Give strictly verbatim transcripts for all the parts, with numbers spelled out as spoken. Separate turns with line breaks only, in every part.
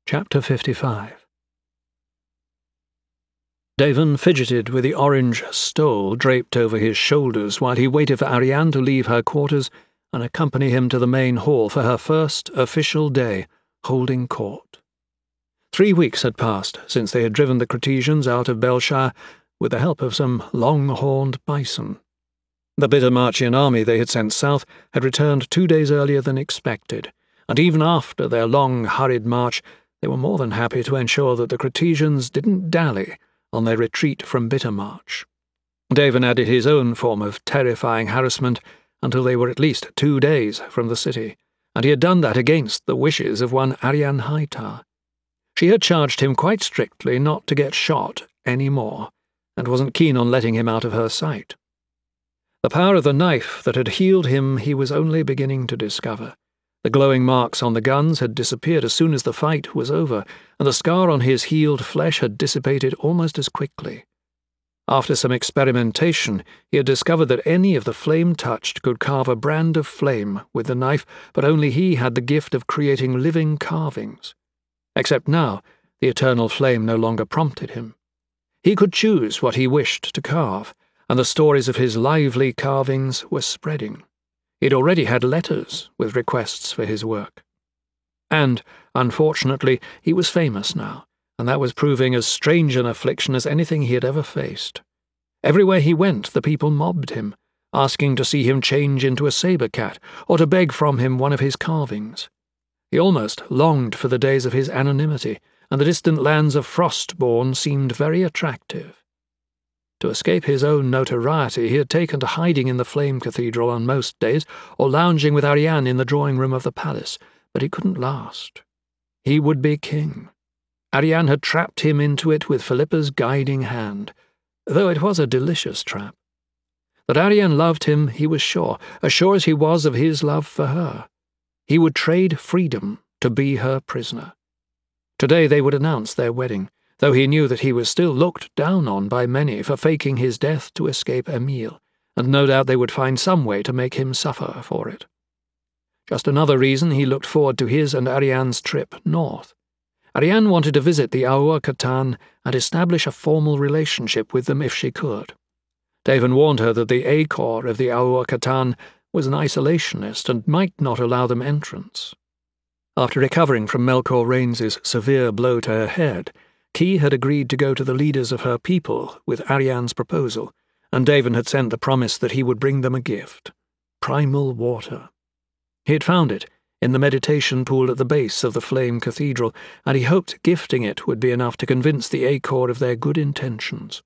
Chapter fifty-five. Davin fidgeted with the orange stole draped over his shoulders while he waited for Arianne to leave her quarters and accompany him to the main hall for her first official day holding court. Three weeks had passed since they had driven the Cretesians out of Belshire with the help of some long-horned bison. The Bittermarchian army they had sent south had returned two days earlier than expected, and even after their long, hurried march, they were more than happy to ensure that the Cretesians didn't dally on their retreat from Bittermarch. Davin added his own form of terrifying harassment until they were at least two days from the city, and he had done that against the wishes of one Arianne Hightower. She had charged him quite strictly not to get shot any more, and wasn't keen on letting him out of her sight. The power of the knife that had healed him he was only beginning to discover. The glowing marks on the guns had disappeared as soon as the fight was over, and the scar on his healed flesh had dissipated almost as quickly. After some experimentation, he had discovered that any of the flame-touched could carve a brand of flame with the knife, but only he had the gift of creating living carvings. Except now, the eternal flame no longer prompted him. He could choose what he wished to carve, and the stories of his lively carvings were spreading. He'd already had letters with requests for his work. And, unfortunately, he was famous now, and that was proving as strange an affliction as anything he had ever faced. Everywhere he went, the people mobbed him, asking to see him change into a saber cat or to beg from him one of his carvings. He almost longed for the days of his anonymity, and the distant lands of Frostbourne seemed very attractive. To escape his own notoriety, he had taken to hiding in the Flame Cathedral on most days, or lounging with Arianne in the drawing-room of the palace, but he couldn't last. He would be king. Arianne had trapped him into it with Philippa's guiding hand, though it was a delicious trap. That Arianne loved him, he was sure, as sure as he was of his love for her. He would trade freedom to be her prisoner. Today they would announce their wedding, though he knew that he was still looked down on by many for faking his death to escape Emile, and no doubt they would find some way to make him suffer for it. Just another reason he looked forward to his and Arianne's trip north. Arianne wanted to visit the Auur-Khatan and establish a formal relationship with them if she could. Davin warned her that the A-Corps of the Auur-Khatan was an isolationist and might not allow them entrance. After recovering from Melkor Rains's severe blow to her head, Key had agreed to go to the leaders of her people with Arianne's proposal, and Davin had sent the promise that he would bring them a gift: primal water. He had found it in the meditation pool at the base of the Flame Cathedral, and he hoped gifting it would be enough to convince the A-Corps of their good intentions.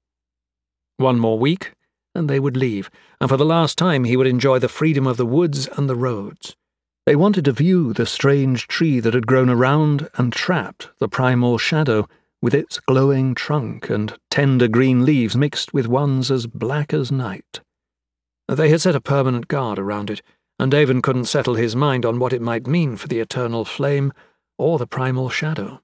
One more week, and they would leave, and for the last time he would enjoy the freedom of the woods and the roads. They wanted to view the strange tree that had grown around and trapped the primal shadow, with its glowing trunk and tender green leaves mixed with ones as black as night. They had set a permanent guard around it, and Davin couldn't settle his mind on what it might mean for the eternal flame or the primal shadow.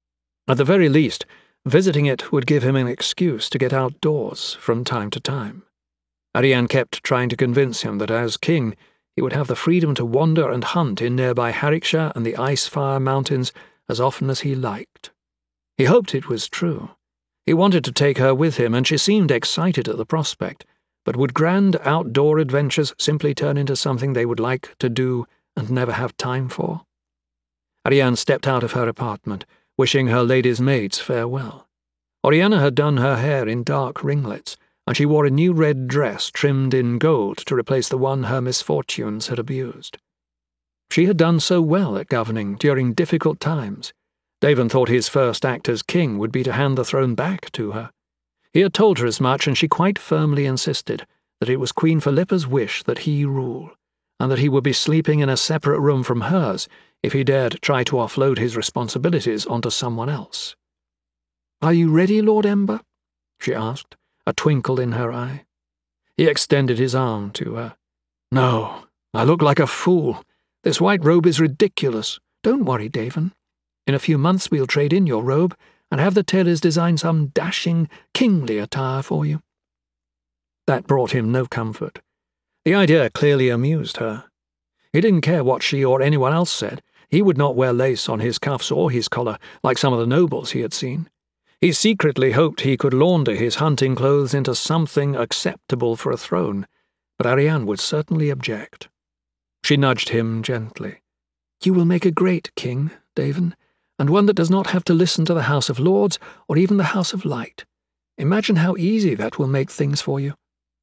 At the very least, visiting it would give him an excuse to get outdoors from time to time. Arianne kept trying to convince him that as king he would have the freedom to wander and hunt in nearby Harrickshire and the Icefire Mountains as often as he liked. He hoped it was true. He wanted to take her with him, and she seemed excited at the prospect, but would grand outdoor adventures simply turn into something they would like to do and never have time for? Arianne stepped out of her apartment, wishing her lady's maids farewell. Oriana had done her hair in dark ringlets, and she wore a new red dress trimmed in gold to replace the one her misfortunes had abused. She had done so well at governing during difficult times. Davin thought his first act as king would be to hand the throne back to her. He had told her as much, and she quite firmly insisted that it was Queen Philippa's wish that he rule, and that he would be sleeping in a separate room from hers if he dared try to offload his responsibilities onto someone else. "Are you ready, Lord Ember?" she asked, a twinkle in her eye. He extended his arm to her. "No, I look like a fool. This white robe is ridiculous. Don't worry, Davin. In a few months we'll trade in your robe and have the tailors design some dashing, kingly attire for you." That brought him no comfort. The idea clearly amused her. He didn't care what she or anyone else said. He would not wear lace on his cuffs or his collar, like some of the nobles he had seen. He secretly hoped he could launder his hunting clothes into something acceptable for a throne, but Ariane would certainly object. She nudged him gently. "You will make a great king, Davin, and one that does not have to listen to the House of Lords or even the House of Light. Imagine how easy that will make things for you."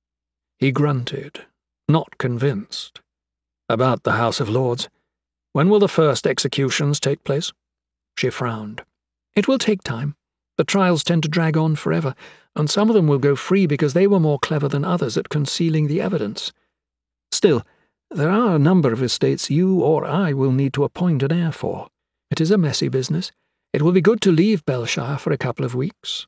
He grunted, not convinced. "About the House of Lords. When will the first executions take place?" She frowned. "It will take time. The trials tend to drag on forever, and some of them will go free because they were more clever than others at concealing the evidence. Still, there are a number of estates you or I will need to appoint an heir for. It is a messy business. It will be good to leave Belshire for a couple of weeks."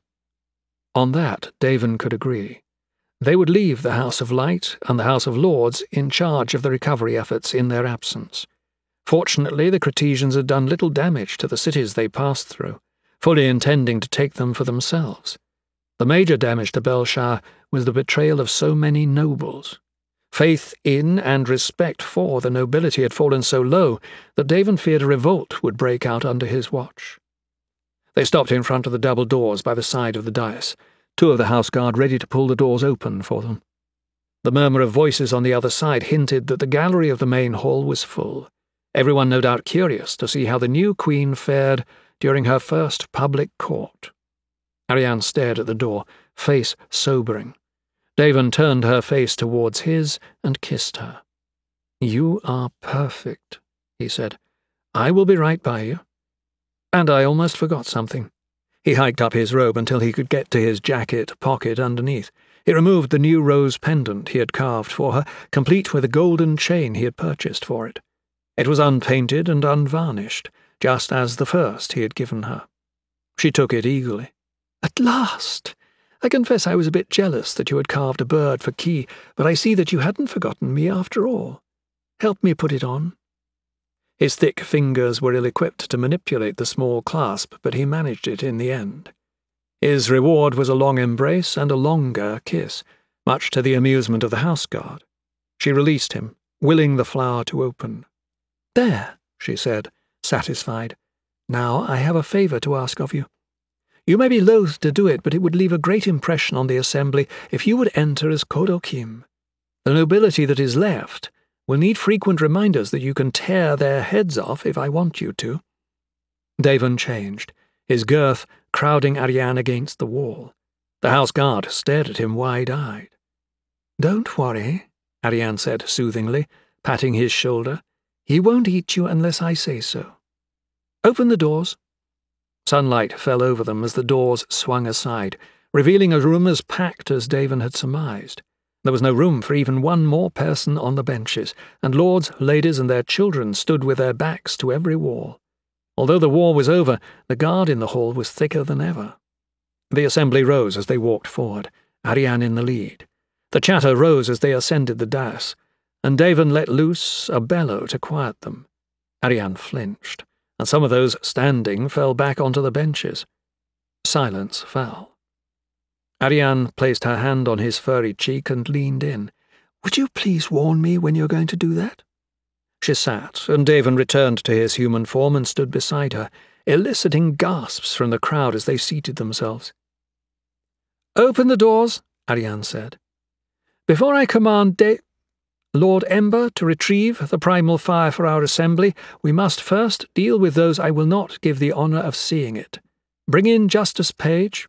On that, Davin could agree. They would leave the House of Light and the House of Lords in charge of the recovery efforts in their absence. Fortunately, the Cretesians had done little damage to the cities they passed through, fully intending to take them for themselves. The major damage to Belshire was the betrayal of so many nobles. Faith in and respect for the nobility had fallen so low that Davin feared a revolt would break out under his watch. They stopped in front of the double doors by the side of the dais, two of the house guard ready to pull the doors open for them. The murmur of voices on the other side hinted that the gallery of the main hall was full, everyone no doubt curious to see how the new queen fared during her first public court. Ariane stared at the door, face sobering. Davin turned her face towards his and kissed her. "You are perfect," he said. "I will be right by you. And I almost forgot something." He hiked up his robe until he could get to his jacket pocket underneath. He removed the new rose pendant he had carved for her, complete with a golden chain he had purchased for it. It was unpainted and unvarnished, just as the first he had given her. She took it eagerly. "At last! I confess I was a bit jealous that you had carved a bird for Key, but I see that you hadn't forgotten me after all. Help me put it on." His thick fingers were ill-equipped to manipulate the small clasp, but he managed it in the end. His reward was a long embrace and a longer kiss, much to the amusement of the house guard. She released him, willing the flower to open. "There," she said, satisfied. "Now I have a favour to ask of you. You may be loath to do it, but it would leave a great impression on the assembly if you would enter as Kodokim. The nobility that is left will need frequent reminders that you can tear their heads off if I want you to." Davin changed, his girth crowding Ariane against the wall. The house guard stared at him wide-eyed. "Don't worry," Ariane said soothingly, patting his shoulder. "He won't eat you unless I say so. Open the doors." Sunlight fell over them as the doors swung aside, revealing a room as packed as Davin had surmised. There was no room for even one more person on the benches, and lords, ladies, and their children stood with their backs to every wall. Although the war was over, the guard in the hall was thicker than ever. The assembly rose as they walked forward, Ariane in the lead. The chatter rose as they ascended the dais, and Davin let loose a bellow to quiet them. Ariane flinched, and some of those standing fell back onto the benches. Silence fell. Ariane placed her hand on his furry cheek and leaned in. "Would you please warn me when you're going to do that?" She sat, and Davin returned to his human form and stood beside her, eliciting gasps from the crowd as they seated themselves. "Open the doors," Ariane said. "Before I command Da- Lord Ember to retrieve the primal fire for our assembly, we must first deal with those I will not give the honour of seeing it. Bring in Justice Page."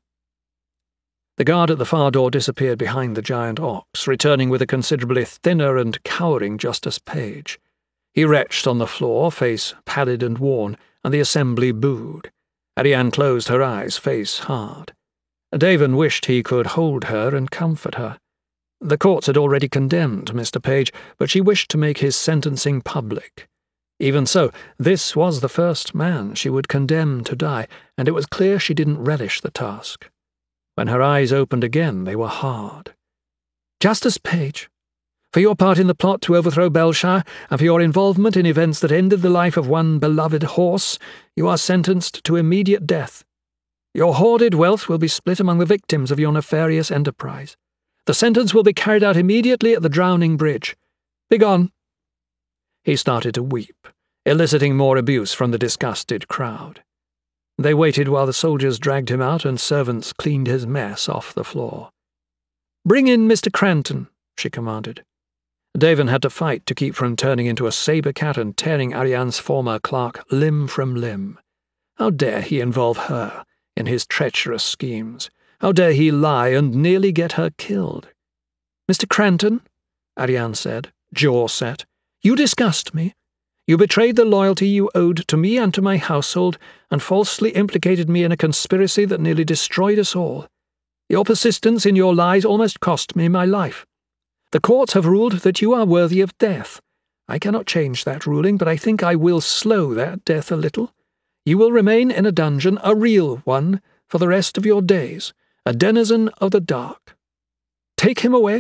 The guard at the far door disappeared behind the giant ox, returning with a considerably thinner and cowering Justice Page. He retched on the floor, face pallid and worn, and the assembly booed. Ariane closed her eyes, face hard. Davin wished he could hold her and comfort her. The courts had already condemned Mister Page, but she wished to make his sentencing public. Even so, this was the first man she would condemn to die, and it was clear she didn't relish the task. When her eyes opened again, they were hard. "Justice Page, for your part in the plot to overthrow Belshire, and for your involvement in events that ended the life of one beloved horse, you are sentenced to immediate death. Your hoarded wealth will be split among the victims of your nefarious enterprise. The sentence will be carried out immediately at the Drowning Bridge. Begone." He started to weep, eliciting more abuse from the disgusted crowd. They waited while the soldiers dragged him out and servants cleaned his mess off the floor. "Bring in Mister Cranton," she commanded. Davin had to fight to keep from turning into a saber cat and tearing Ariane's former clerk limb from limb. How dare he involve her in his treacherous schemes? How dare he lie and nearly get her killed? "Mister Cranton," Ariane said, jaw set, "you disgust me. You betrayed the loyalty you owed to me and to my household, and falsely implicated me in a conspiracy that nearly destroyed us all. Your persistence in your lies almost cost me my life. The courts have ruled that you are worthy of death. I cannot change that ruling, but I think I will slow that death a little. You will remain in a dungeon, a real one, for the rest of your days, a denizen of the dark. Take him away."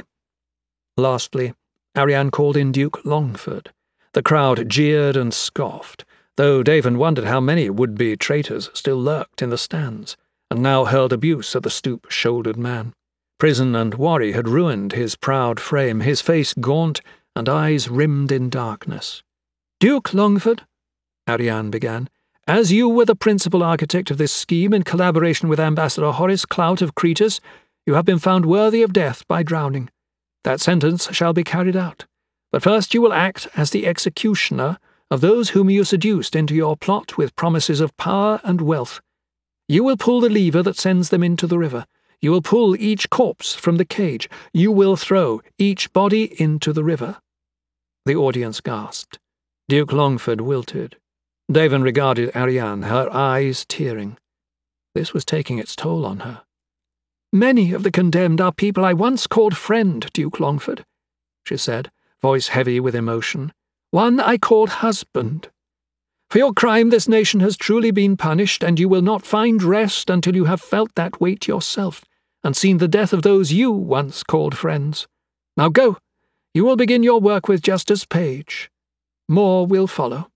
Lastly, Ariane called in Duke Longford. The crowd jeered and scoffed, though Davin wondered how many would-be traitors still lurked in the stands, and now hurled abuse at the stoop-shouldered man. Prison and worry had ruined his proud frame, his face gaunt and eyes rimmed in darkness. "Duke Longford," Ariane began, "as you were the principal architect of this scheme in collaboration with Ambassador Horace Clout of Cretus, you have been found worthy of death by drowning. That sentence shall be carried out. But first you will act as the executioner of those whom you seduced into your plot with promises of power and wealth. You will pull the lever that sends them into the river. You will pull each corpse from the cage. You will throw each body into the river." The audience gasped. Duke Longford wilted. Davin regarded Ariane, her eyes tearing. This was taking its toll on her. "Many of the condemned are people I once called friend, Duke Longford," she said, voice heavy with emotion. "One I called husband. For your crime this nation has truly been punished, and you will not find rest until you have felt that weight yourself, and seen the death of those you once called friends. Now go. You will begin your work with Justice Page. More will follow."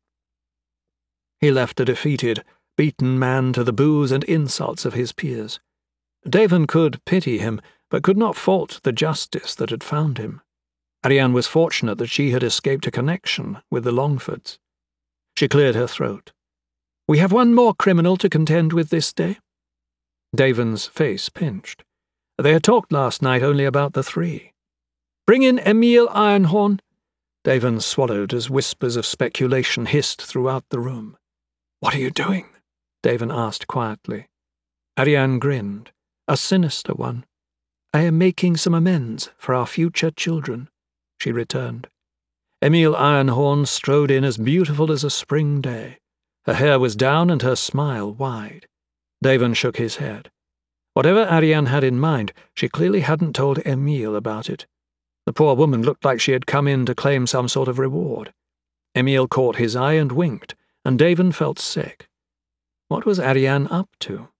He left a defeated, beaten man to the boos and insults of his peers. Davin could pity him, but could not fault the justice that had found him. Ariane was fortunate that she had escaped a connection with the Longfords. She cleared her throat. "We have one more criminal to contend with this day." Davin's face pinched. They had talked last night only about the three. "Bring in Emile Ironhorn." Davin swallowed as whispers of speculation hissed throughout the room. "What are you doing?" Davin asked quietly. Ariane grinned, a sinister one. "I am making some amends for our future children," she returned. Emile Ironhorn strode in as beautiful as a spring day. Her hair was down and her smile wide. Davin shook his head. Whatever Ariane had in mind, she clearly hadn't told Emile about it. The poor woman looked like she had come in to claim some sort of reward. Emile caught his eye and winked, and Davin felt sick. What was Ariane up to?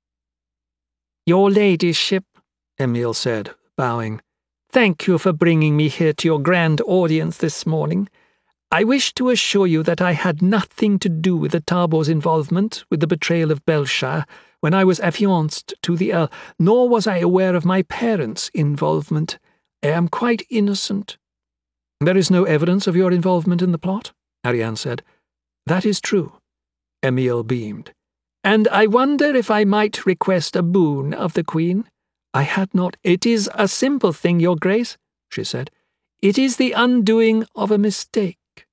"Your ladyship," Emile said, bowing. "Thank you for bringing me here to your grand audience this morning. I wish to assure you that I had nothing to do with the Tarbour's involvement with the betrayal of Belshire when I was affianced to the Earl, nor was I aware of my parents' involvement. I am quite innocent." "There is no evidence of your involvement in the plot?" Ariane said. "That is true." Emile beamed. "And I wonder if I might request a boon of the Queen? I had not. It is a simple thing, Your Grace," she said. "It is the undoing of a mistake."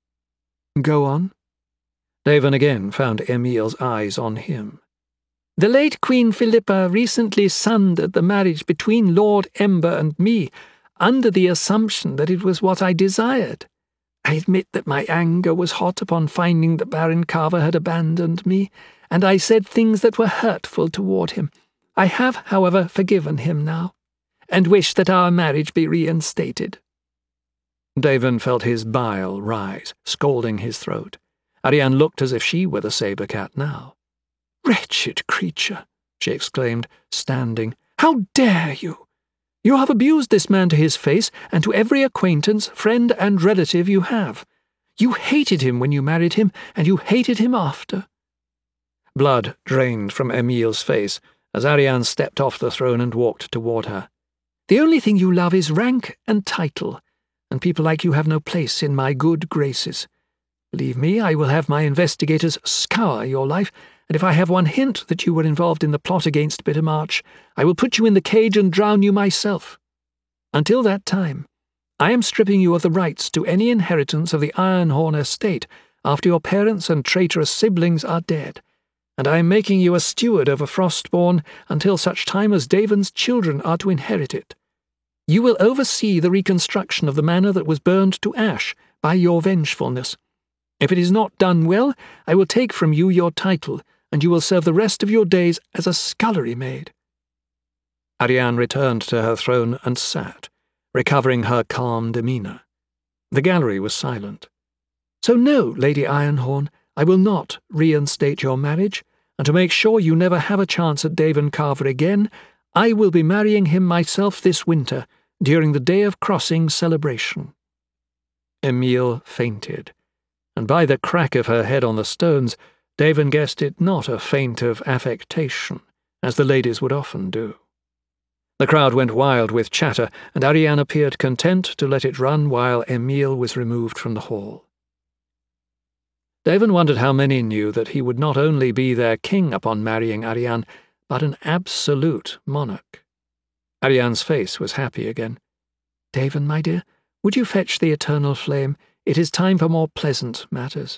"Go on." Davin again found Emile's eyes on him. "The late Queen Philippa recently sundered the marriage between Lord Ember and me, under the assumption that it was what I desired. I admit that my anger was hot upon finding that Baron Carver had abandoned me, and I said things that were hurtful toward him. I have, however, forgiven him now, and wish that our marriage be reinstated." Davin felt his bile rise, scalding his throat. Ariane looked as if she were the saber cat now. "Wretched creature!" she exclaimed, standing. "How dare you? You have abused this man to his face and to every acquaintance, friend, and relative you have. You hated him when you married him, and you hated him after." Blood drained from Emile's face as Ariane stepped off the throne and walked toward her. "The only thing you love is rank and title, and people like you have no place in my good graces. Believe me, I will have my investigators scour your life, and if I have one hint that you were involved in the plot against Bittermarch, I will put you in the cage and drown you myself. Until that time, I am stripping you of the rights to any inheritance of the Ironhorn estate after your parents and traitorous siblings are dead, and I am making you a steward over Frostbourne until such time as Davon's children are to inherit it. You will oversee the reconstruction of the manor that was burned to ash by your vengefulness. If it is not done well, I will take from you your title, and you will serve the rest of your days as a scullery maid." Arianne returned to her throne and sat, recovering her calm demeanour. The gallery was silent. "So no, Lady Ironhorn, I will not reinstate your marriage, and to make sure you never have a chance at Davon Carver again, I will be marrying him myself this winter, during the Day of Crossing celebration." Emile fainted, and by the crack of her head on the stones, Davon guessed it not a feint of affectation, as the ladies would often do. The crowd went wild with chatter, and Arianne appeared content to let it run while Emile was removed from the hall. Davon wondered how many knew that he would not only be their king upon marrying Arianne, but an absolute monarch. Arianne's face was happy again. "Davon, my dear, would you fetch the eternal flame? It is time for more pleasant matters."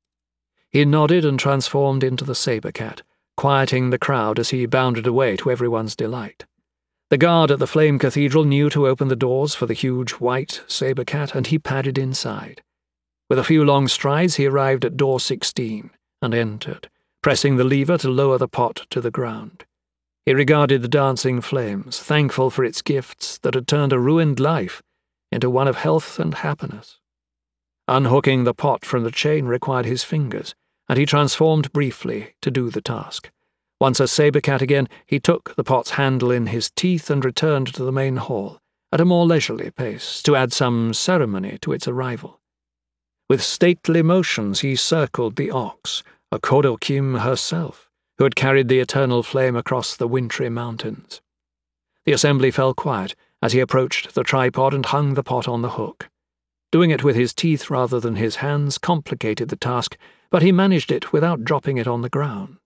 He nodded and transformed into the saber-cat, quieting the crowd as he bounded away to everyone's delight. The guard at the Flame Cathedral knew to open the doors for the huge white saber-cat, and he padded inside. With a few long strides he arrived at door sixteen, and entered, pressing the lever to lower the pot to the ground. He regarded the dancing flames, thankful for its gifts that had turned a ruined life into one of health and happiness. Unhooking the pot from the chain required his fingers, and he transformed briefly to do the task. Once a saber-cat again, he took the pot's handle in his teeth and returned to the main hall, at a more leisurely pace, to add some ceremony to its arrival. With stately motions he circled the ox, a Kodokym herself, who had carried the eternal flame across the wintry mountains. The assembly fell quiet as he approached the tripod and hung the pot on the hook. Doing it with his teeth rather than his hands complicated the task, but he managed it without dropping it on the ground.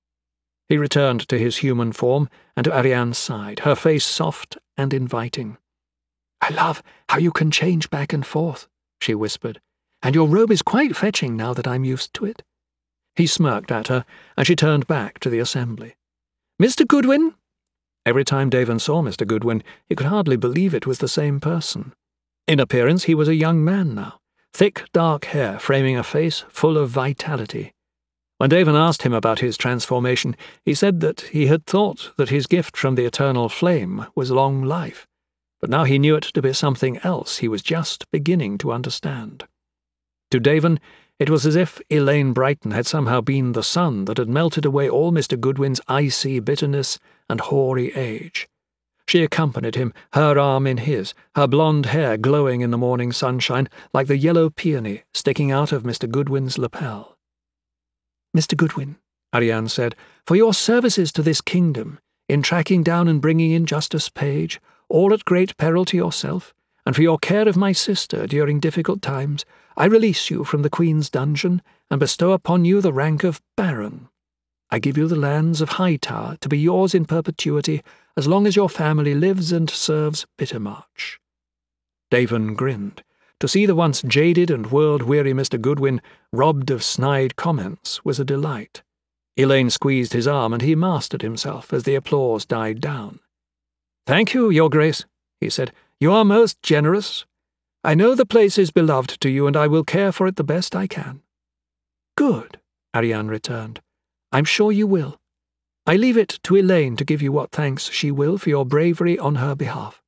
He returned to his human form and to Arianne's side, her face soft and inviting. "I love how you can change back and forth," she whispered, "and your robe is quite fetching now that I'm used to it." He smirked at her, and she turned back to the assembly. "Mister Goodwin?" Every time Davon saw Mister Goodwin, he could hardly believe it was the same person. In appearance he was a young man now, thick dark hair framing a face full of vitality. When Davon asked him about his transformation, he said that he had thought that his gift from the eternal flame was long life, but now he knew it to be something else he was just beginning to understand. To Davon, it was as if Elaine Brighton had somehow been the sun that had melted away all Mister Goodwin's icy bitterness and hoary age. She accompanied him, her arm in his, her blonde hair glowing in the morning sunshine like the yellow peony sticking out of Mister Goodwin's lapel. "Mister Goodwin," Arianne said, "for your services to this kingdom, in tracking down and bringing in Justice Page, all at great peril to yourself, and for your care of my sister during difficult times, I release you from the Queen's dungeon and bestow upon you the rank of Baron. I give you the lands of Hightower to be yours in perpetuity as long as your family lives and serves Bittermarch." Davon grinned. To see the once jaded and world-weary Mister Goodwin robbed of snide comments was a delight. Elaine squeezed his arm, and he mastered himself as the applause died down. "Thank you, Your Grace," he said. "You are most generous. I know the place is beloved to you, and I will care for it the best I can." "Good," Arianne returned. "I'm sure you will. I leave it to Elaine to give you what thanks she will for your bravery on her behalf."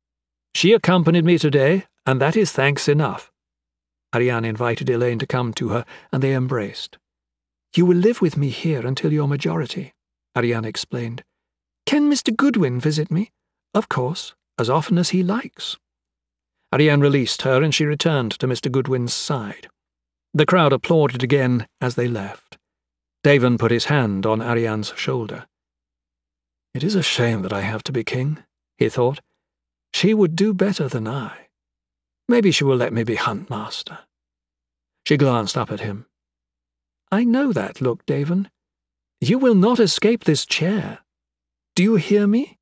"She accompanied me today, and that is thanks enough." Arianne invited Elaine to come to her, and they embraced. "You will live with me here until your majority," Arianne explained. "Can Mister Goodwin visit me?" "Of course, as often as he likes." Arianne released her, and she returned to Mister Goodwin's side. The crowd applauded again as they left. Davon put his hand on Arianne's shoulder. "It is a shame that I have to be king," he thought. "She would do better than I. Maybe she will let me be hunt master." She glanced up at him. "I know that look, Davon. You will not escape this chair. Do you hear me?